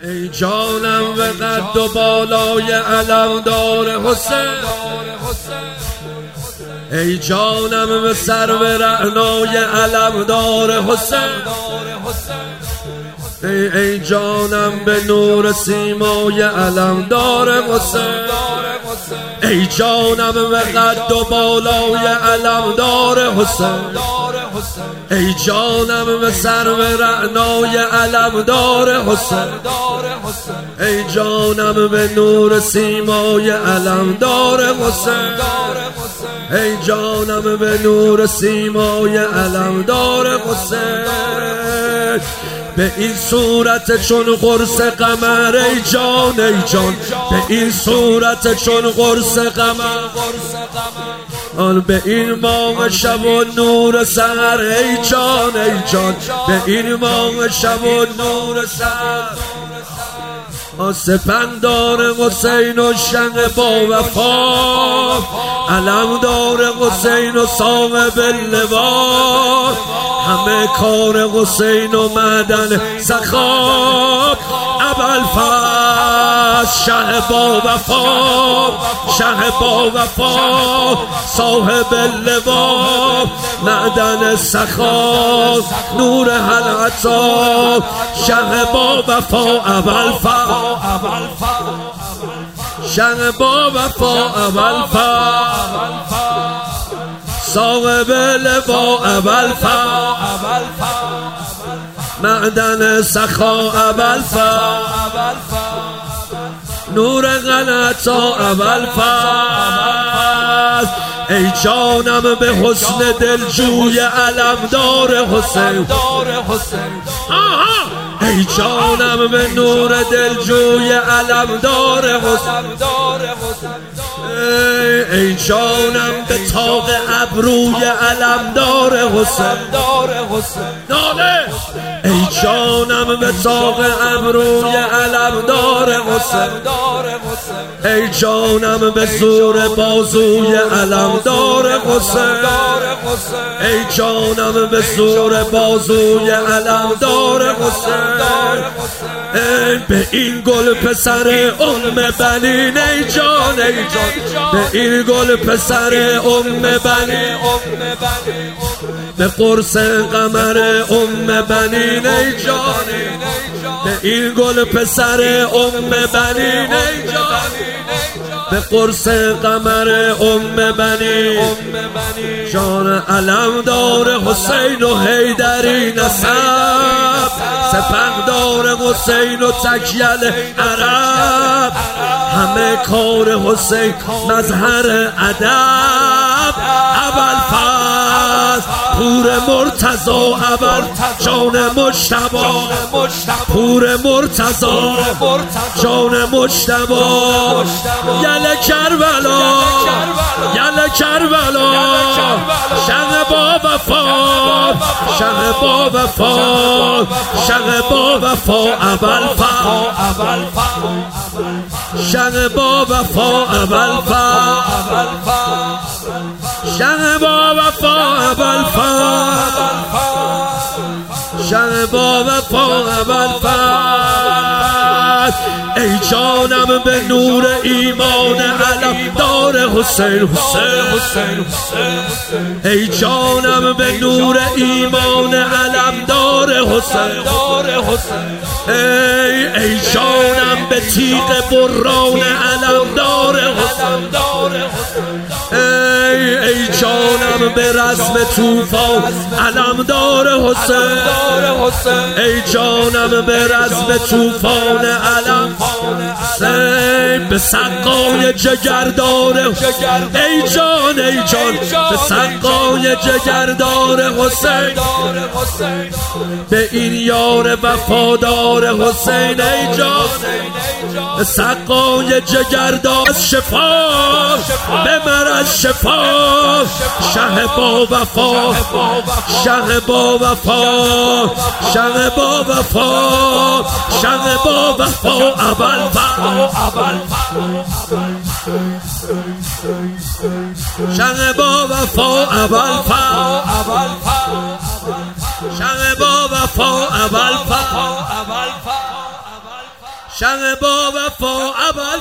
ای جانم به قد و بالای علمدار حسین، ای جانم به سرو رعنای علمدار حسین، ای جانم به نور سیمای علمدار حسین، ای جانم به قد و بالای علمدار حسین، ای جانم به سرو رعنای علمدار حسین، ای جانم به نور سیمای علمدار حسین، ای جانم به نور سیمای علمدار حسین. به این صورت چون قرص قمر ای جان، ای جان، به این صورت چون قرص قمر، آن به این ماه شب و نور سحر ای جان، ای جان، به این ماه شب و نور سحر، سپندار حسین و شق با وفا، علمدار حسین و صاحب لوا، همه کار حسین و معدن سخا، ابوالفضل شه با وفا، شه با وفا، صاحب لوا، معدن سخا، نور حلعتا، شه با وفا، ابوالفضل شه با وفا، ابوالفضل صاحب لوا، ابوالفضل معدن سخا، ابوالفضل نور غلطا، ابوالفضل. ای جانم به حسن دلجوی علمدار حسین، ای جانم به نور دلجوی علمدار حسین، ای جانم به طاق ابروی علمدار حسین، ای جانم به طاق ابروی علمدار حسین، ای جانم به زور بازوی علمدار حسین، ای جانم به زور بازوی علمدار حسین، ای به این گل پسر بنین ای جان، ای جان، به این گل پسر بنین، به قرص قمر بنین ای جان، به این گل پسر بنین ای جان، به قرص قمر بنین، جان علمدار حسین و حیدری نسب، سپهدار حسین و تکیل عرب، همه کار حسین مظهر ادب، ابوالفضل پور مرتضی، ابوالفضل جان مجتبی، پور مرتضی جان مجتبی، یل کربلا، یل کربلا، شق با وفا، شق با وفا، شق با وفا، ابوالفضل شق با وفا، ابوالفضل شق با وفا، ابوالفضل شق با وفا، ابوالفضل. ای جانم به نور ایمان علمدار حسین، حسین، ای جانم به نور ایمان علمدار حسین، ای جانم به تیغ بران علمدار حسین، ای جانم به رزم طوفان علمدار حسین، ای جانم به رزم طوفان علم، به سقای جگردار، ای جان، ای جان، به سقای جگردار حسین، به این یار وفادار حسین، ای جان، به سقای جگردار شفا، بمر از شفا، شه با وفا، شه با وفا، شه با وفا، شه با وفا، ابوالفضل شه با وفا، ابوالفضل شه با وفا، ابوالفضل شق با وفا ابد